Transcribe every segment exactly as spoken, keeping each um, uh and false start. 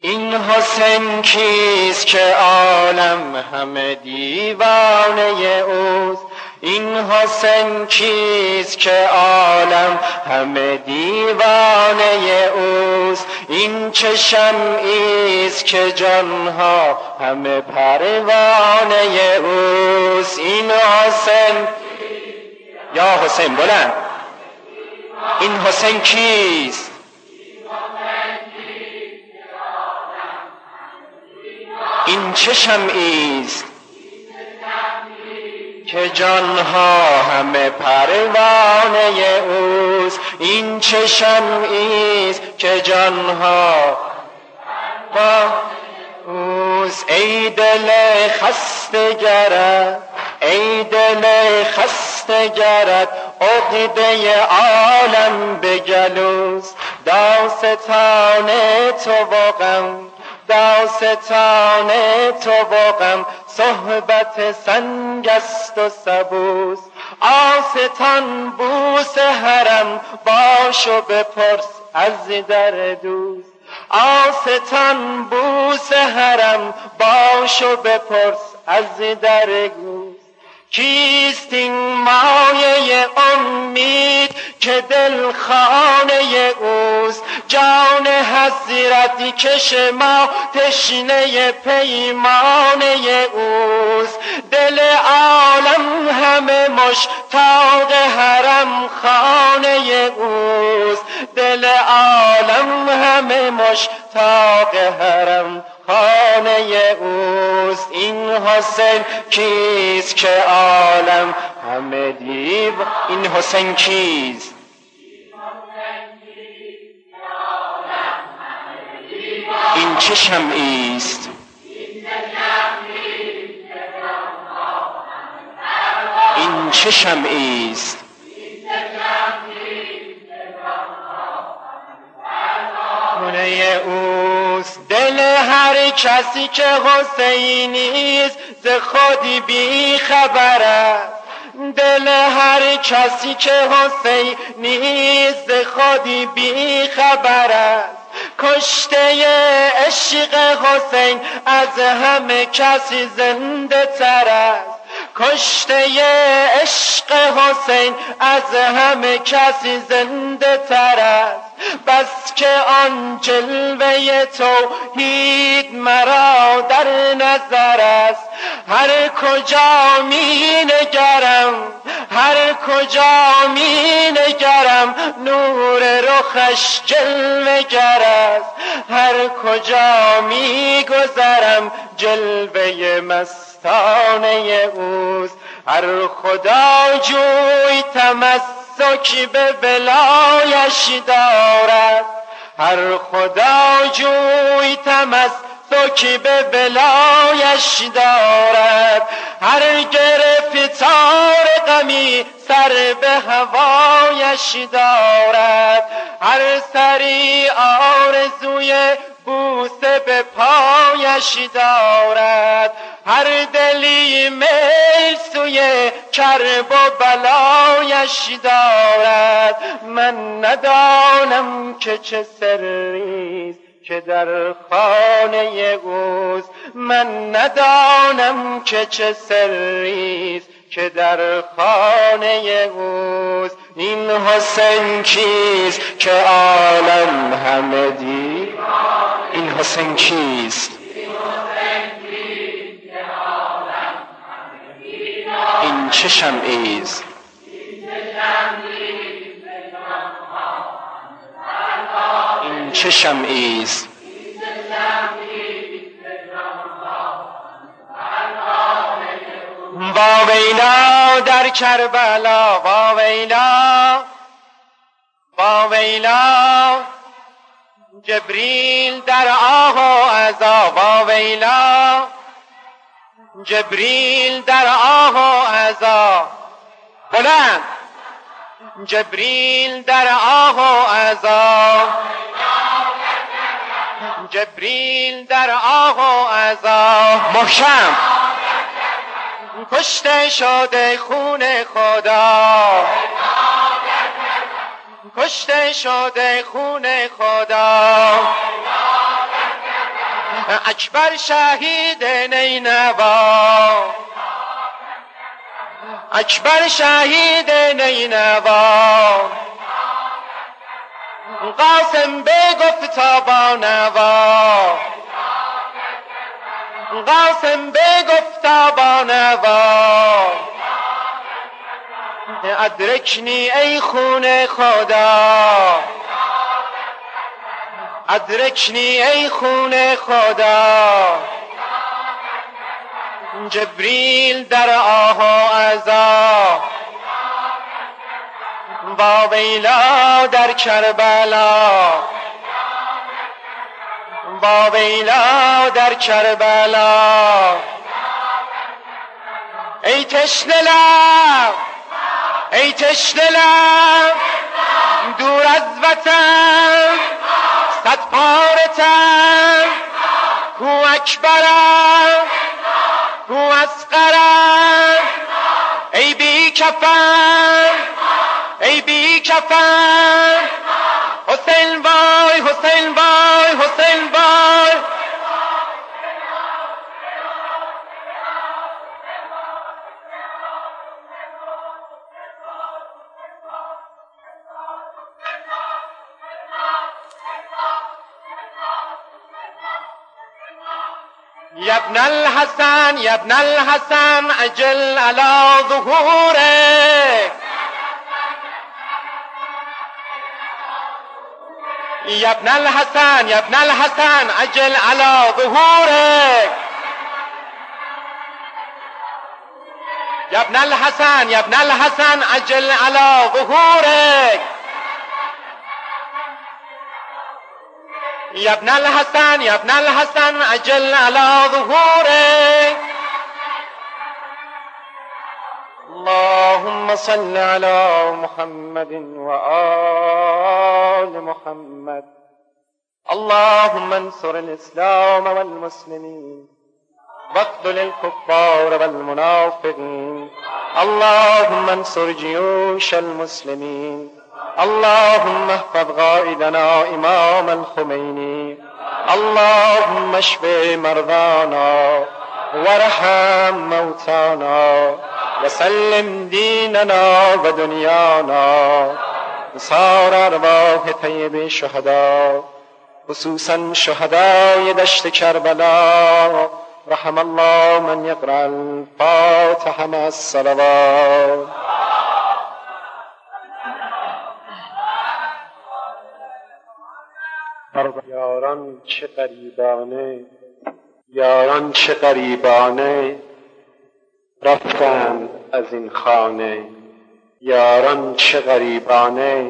این حسین کیست که عالم همه دیوانه اوست؟ این حسین کیست که عالم همه دیوانه اوست؟ این چه شمعیست که جانها همه پروانه اوست؟ این حسین، یا حسین بلند، این حسین کیست؟ این چه شمعیست که جانها همه پروانه اوست؟ این چه شمعیست که جانها با اوست؟ ای دل خسته گرت، ای دل خسته گرت، عقده عالم به گلوست. داستان تو و غم، داستان تو و غم، صحبت سنگ است و سبوس. آستان بوس حرم باش و بپرس از در دوست. آستان بوس حرم باش و بپرس از در دوست. کیست این مایه امید که دل خانه اوست؟ جان حسرتی کش ما تشنه پیمانه اوست. دل عالم همه مشتاق حرم خانه اوست. دل عالم همه مشتاق حرم خانه اوست. این حسین کیست که عالم همه دیو؟ این حسین کیست؟ این چه شمعیست؟ این چه شمعیست؟ منه اوست. دل هر کسی که حسینیست ز خود بی خبر است. دل هر کسی که حسینیست ز خود بی خبر است. کشته عشق حسین از همه کسی زنده تر است. کشته عشق حسین از همه کسی زنده تر است. بس که آن جلوه توحید مرا در نظر است. هر کجا می نگرم، هر کجا می نگرم، نور رخش جلوه گر است. هر کجا می گذرم جلوه مستانه اوست. هر خدا جوی تمسک به ولایش دارد. هر خدا جوی تمسک به ولایش دارد. هر گرفتار غمی سر به هوایش دارد. هر سری آرزوی بوسه به پایش دارد. هر دلی میل سوی کرب و بلایش دارد. من ندانم که چه سریست که در خانه اوست. من ندانم که چه سریست که در خانه اوست. این حسین کیست که عالم همه دی؟ این حسین کیست؟ این چه شمعیست؟ این چه شمعیست؟ واویلا در کربلا، واویلا واویلا، جبریل در آه و عزا. واویلا جبریل در آه و عزا. بلند، جبریل در آه و عزا. جبریل در آه و عزا. محکم. کشته شده خون خدا، کشته شده خون خدا. اکبر شهید نینوا، اکبر شهید نینوا، قاسم بگفتا با نوا، قاسم بگفتا با نوا، ادرکنی ای خون خدا، ادرکنی ای خون خدا، جبریل در آه و عزا، با ویلا در کربلا، با ویلا در کربلا، ای تشنه لب، ای تشنه لب، دور از وطن صد پاره تن، کو اکبرم کو اصغرم، ای بی کفن ای بی کفن، حسین وای حسین وای حسین وای. يا ابن الحسن يا ابن الحسن عجل على ظهورك، يا ابن الحسن يا ابن الحسن عجل على ظهورك، يا ابن الحسن يا ابن الحسن عجل على ظهورك، يا ابن الحسن يا ابن الحسن عجل على ظهورك. اللهم صل على محمد وآل محمد. اللهم انصر الإسلام والمسلمين واقتل الكفار والمنافقين. اللهم انصر جيوش المسلمين. اللهم احفظ قائدنا امام الخميني. اللهم اشف مرضانا وارحم موتانا وسلم ديننا ودنيانا وصار ارواح طيب الشهداء، خصوصا شهداء دشت کربلا. رحم الله من يقرأ الفاتحة مع الصلوات. یاران چه غریبانه، یاران چه غریبانه رفتند از این خانه، یاران چه غریبانه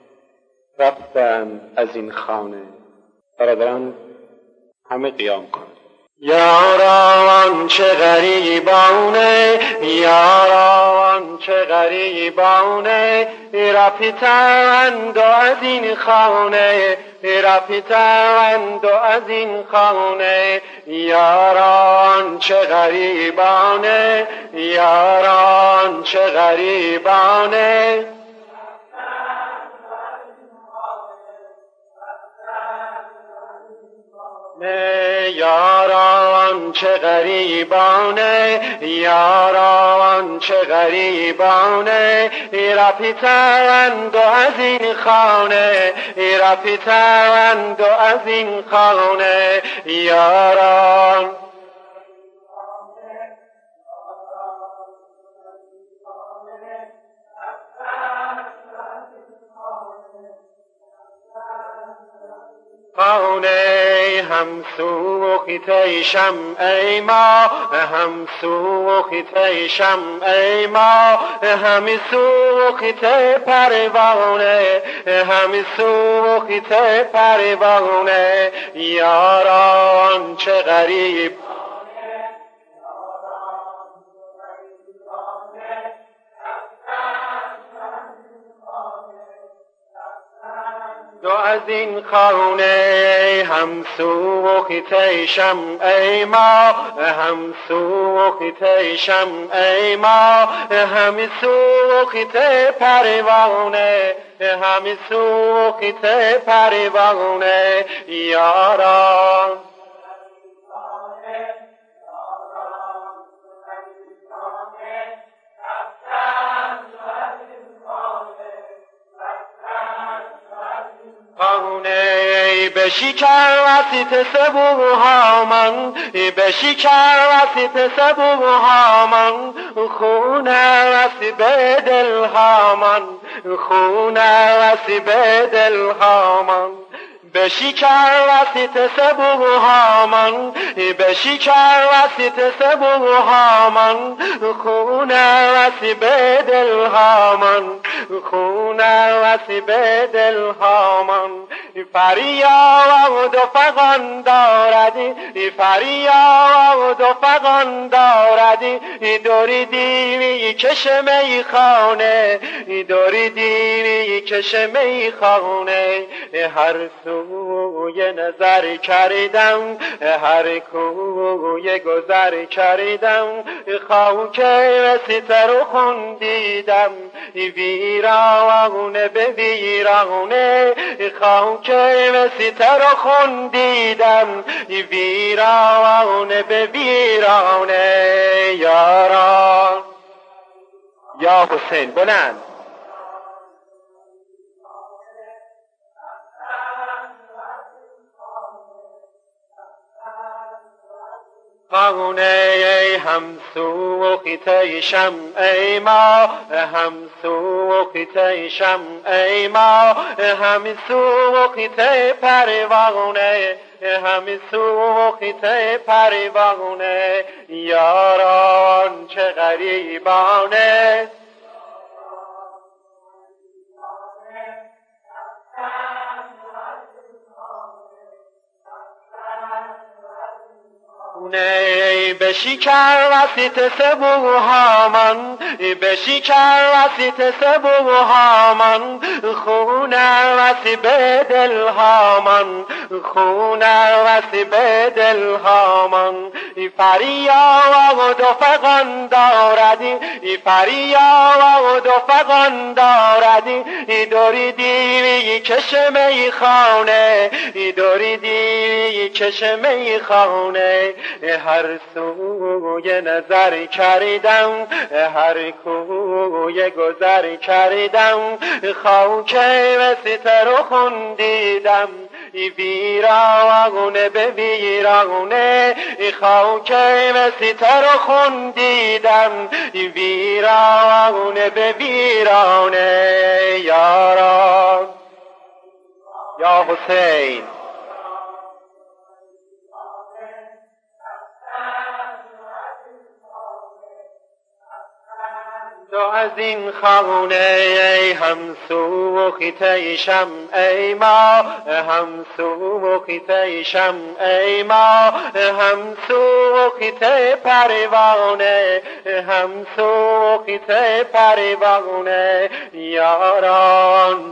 رفتند از این خانه. برادران همه قیام کنند. یاران چه غریبانه، یاران چه غریبانه رفتند از این خانه، رفتند از این خانه. یاران چه غریبانه، یاران چه غریبانه یاران چه غریبانه، یاران چه غریبانه رفتند از این خانه، رفتند از این خانه. یاران خانه هم سوخته شمع ما، هم سوخته شمع ما، هم سوخته پروانه، هم سوخته پروانه. یاران چه غریب دو از این خانه، هم سوخته شمع ما، هم سوخته شمع ما، هم سوخته پروانه، هم سوخته پروانه. یاران بشکر وسیط سبوهامان بشکر وسیط سبوهامان خون وسیب دلهامان خون وسیب دلهامان بشکر وسیط سبوهامان بشکر وسیط سبوهامان خون وسیب دلهامان خون وسیب دلهامان فریاد و فغان داردی فریاد و فغان داردی دوری دیوی کش میخانه دوری دیوی کش میخانه هر سوی نظر کردم هر کوی گذر کردم خاک وسیط رو خون دیدم ویرانه به ویرانه خاک وسیط رو خون دیدم ویرانه به ویرانه یاران یا حسین بلند خانه همسو و خیته شمع ما همسو و خیته شمع ما همسو و خیته پروانه همسو و خیته پروانه یاران چه غریبانه بشکر وسیط سبوهامان بشکر وسیط سبوهامان خون وسیب دلهامان خون وسیب دلهامان فریاد و فغان داردی فریاد و فغان داردی دوری دیوی کش میخانه دوری دیوی کش میخانه هر سوی نظر کردم هر کوی گذر کردم خاک وسیط رو خون دیدم ویرانه به ویرانه خاک وسیط رو خون دیدم ویرانه به ویرانه یاران یا حسین تو از این خانه همسو و خیته شمع ما همسو و خیته شمع ما همسو و خیته پروانه همسو و خیته پروانه یاران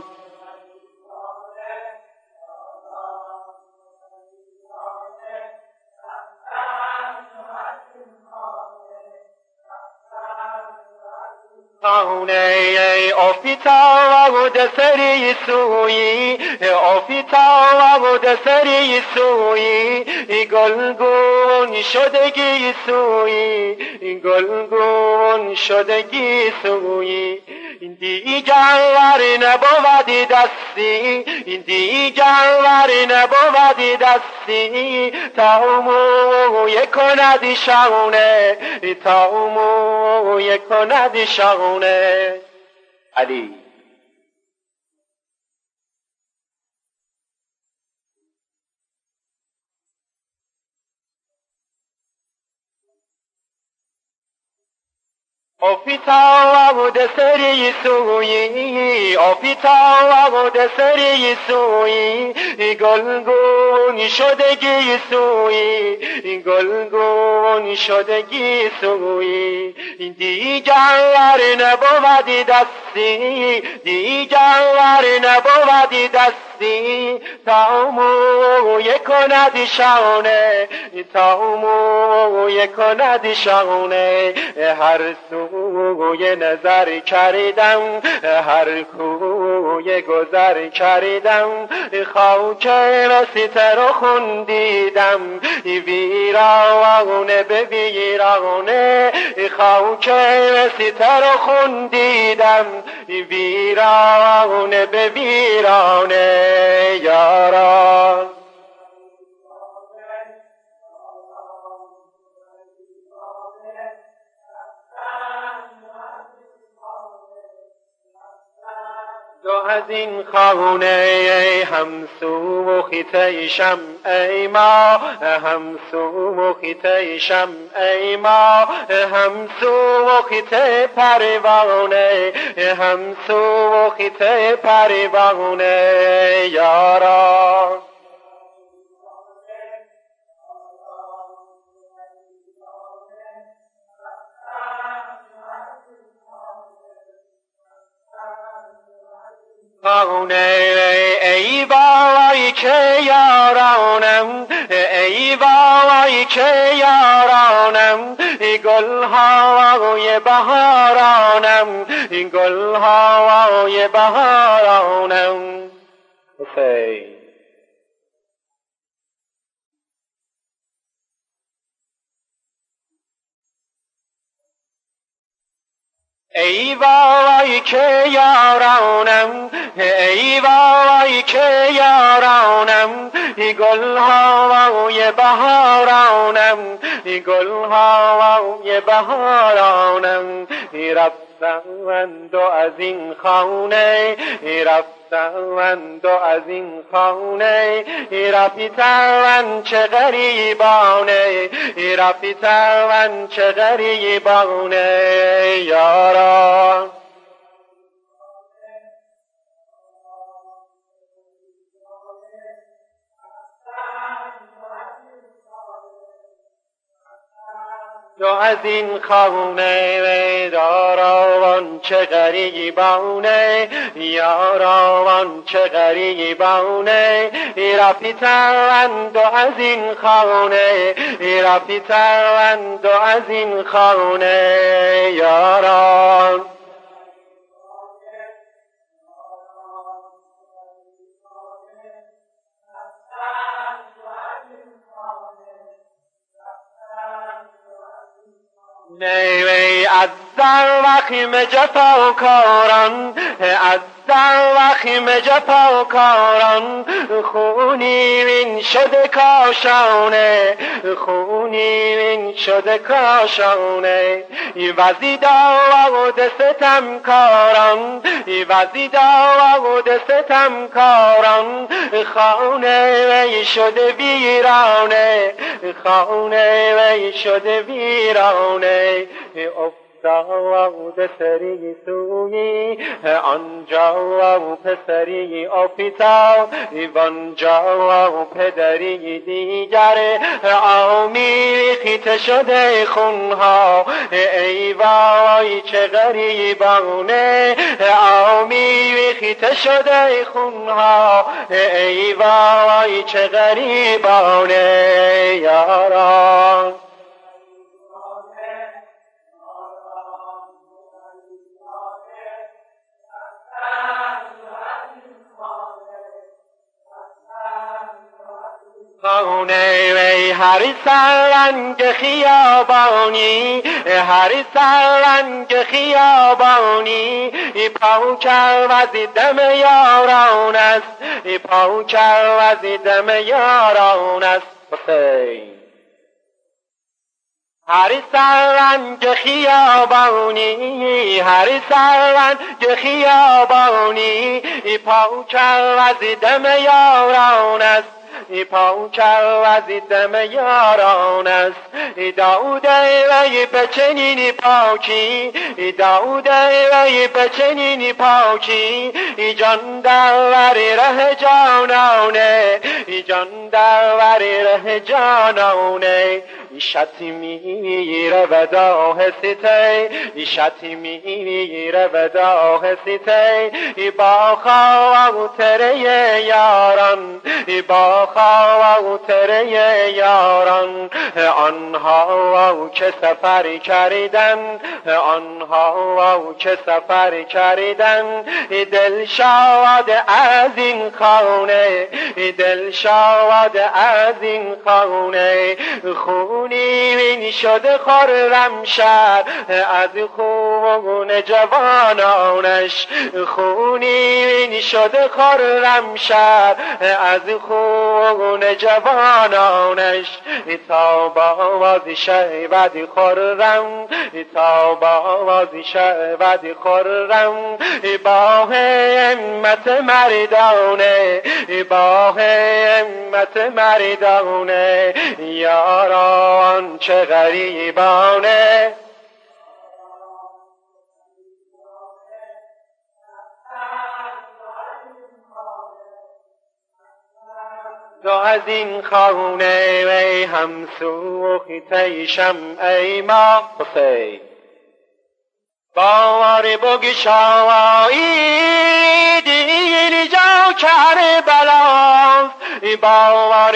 خانه آفیتا و دسری سویی آفیتا و دسری سویی گلگون شدگی سویی گلگون شدگی سویی دیگر ور نبودی دستی دیگر ور نبودی دستی تا موی کند شانه تا موی کند شانه علی آفیتا و دسری سویی آفیتا و دسری سویی گلگون شدگی سویی گلگون شدگی سویی دیگر ور نبودی دستی دیگر ور نبودی دستی تا موی کند شانه تا موی کند شانه هر سوی نظر کردم هر کوی گذر کردم خاک وسیط رو خون دیدم ویرانه به ویرانه خاک وسیط رو خون دیدم ویرانه به ویرانه یاران تو از این خانه همسو و خیته شمع ما، همسو و خیته شمع ما، همسو و خیته پروانه، همسو و خیته پروانه یاران. خانه ای وای که یارانم، ای وای که یارانم، گلهای بهارانم، گلهای بهارانم. حسین ای وای که یارانم، ای وای که یارانم، گلهای بهارانم، گلهای بهارانم. رفتند و از این خانه، رفتند و از این خانه، رفتند چه غریبانه، رفتند چه غریبانه یاران. تو از این خانه یاران چه غریبانه، یاران چه غریبانه، رفتند و از این خانه، رفتند و از این خانه یاران. نیوی از در وخیم جفاکاران، از در وخیم جفاکاران، خونی وین شده کاشانه، خونی وین شده کاشانه. وزی داود ستمکاران، وزی داود ستمکاران، خانه وی شده ویرانه، خانه وی شده ویرانه. افتاد سری سوی آنجا و پسری افتاد، وانجا و پدری دیگر آمیخته شده خونها. ای وای چه غریبانه، آمیخته شده خونها. ای وای چه غریبانه یاران. خانه وی هر سررنگ خیابانی، هر سررنگ خیابانی، پاوکر وز دم یاران است، پاوکر وز دم یاران است. حسین هر سررنگ خیابانی، هر سررنگ خیابانی، پاوکر وز دم یاران است، پاوکر وز دم یاران است. داود وی به چنین پاکی، داود وی به چنین پاکی، جان در ور ره جانانه، جان در ور ره جانانه. شتمی رود آهسته، شتمی رود آهسته، با خاطر یاران، با خاطر یاران. آنها که سفر کردن، آنها که سفر کردن، دل شاد از این خانه، دل شاد از این خانه. خونی وین شده خرم شهر از خون جوانانش، خونی وین شده خرم شهر از خون جوانانش. خانش تا بازی شود خرم تا بازی شود خرم با همت مردانه با همت مردانه یاران چه غریبانه تو از این خانه ای هم سوخته شمع ما حسین بار بگشایید این جا کربلا بار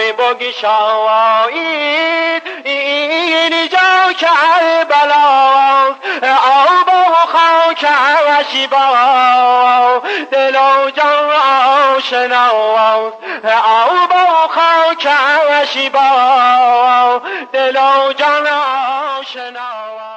بگشایید این جا کربلا آب و خاک و شیبا دل و جان آشناست آب و خاک و شیبا دل و جان آشناست